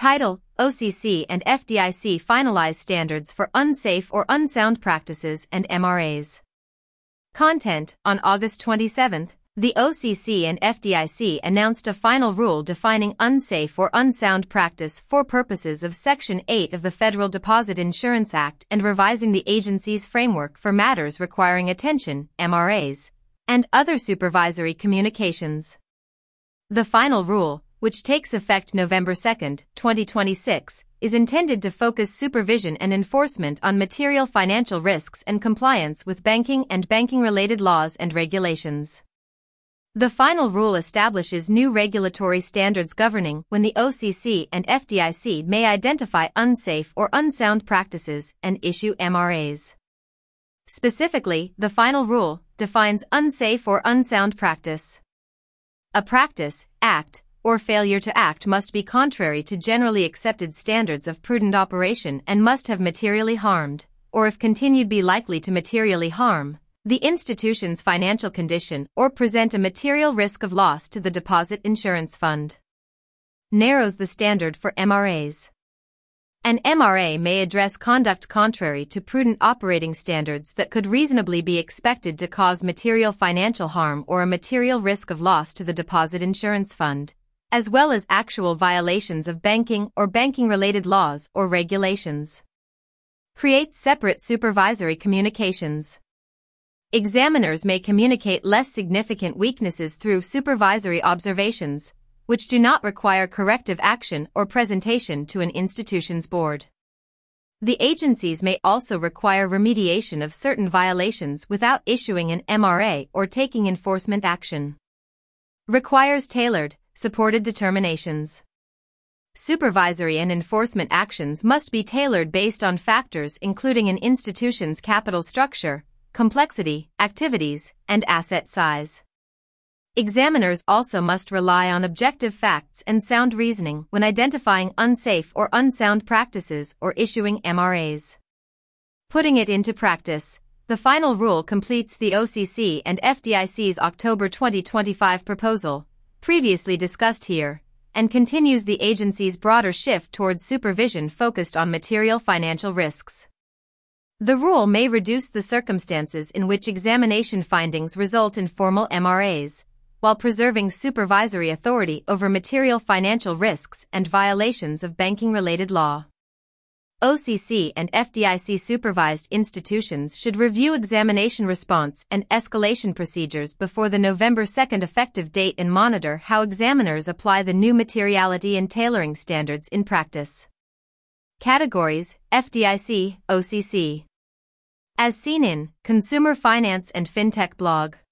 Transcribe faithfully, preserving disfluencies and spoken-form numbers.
Title: O C C and F D I C finalize standards for unsafe or unsound practices and M R As. Content: On August twenty-seventh, the O C C and F D I C announced a final rule defining unsafe or unsound practice for purposes of Section eight of the Federal Deposit Insurance Act and revising the agency's framework for matters requiring attention, M R As, and other supervisory communications. The final rule, which takes effect November second, twenty twenty-six, is intended to focus supervision and enforcement on material financial risks and compliance with banking and banking-related laws and regulations. The final rule establishes new regulatory standards governing when the O C C and F D I C may identify unsafe or unsound practices and issue M R As. Specifically, the final rule defines unsafe or unsound practice. A practice, act, or failure to act must be contrary to generally accepted standards of prudent operation and must have materially harmed, or if continued be likely to materially harm, the institution's financial condition or present a material risk of loss to the deposit insurance fund. Narrows the standard for M R As. An M R A may address conduct contrary to prudent operating standards that could reasonably be expected to cause material financial harm or a material risk of loss to the deposit insurance fund, as well as actual violations of banking or banking-related laws or regulations. Create separate supervisory communications. Examiners may communicate less significant weaknesses through supervisory observations, which do not require corrective action or presentation to an institution's board. The agencies may also require remediation of certain violations without issuing an M R A or taking enforcement action. Requires tailored, supported determinations. Supervisory and enforcement actions must be tailored based on factors including an institution's capital structure, complexity, activities, and asset size. Examiners also must rely on objective facts and sound reasoning when identifying unsafe or unsound practices or issuing M R As. Putting it into practice, the final rule completes the O C C and F D I C's October twenty twenty-five proposal, previously discussed here, and continues the agency's broader shift towards supervision focused on material financial risks. The rule may reduce the circumstances in which examination findings result in formal M R As, while preserving supervisory authority over material financial risks and violations of banking-related law. O C C and F D I C supervised institutions should review examination response and escalation procedures before the November second effective date and monitor how examiners apply the new materiality and tailoring standards in practice. Categories: F D I C, O C C. As seen in Consumer Finance and FinTech blog.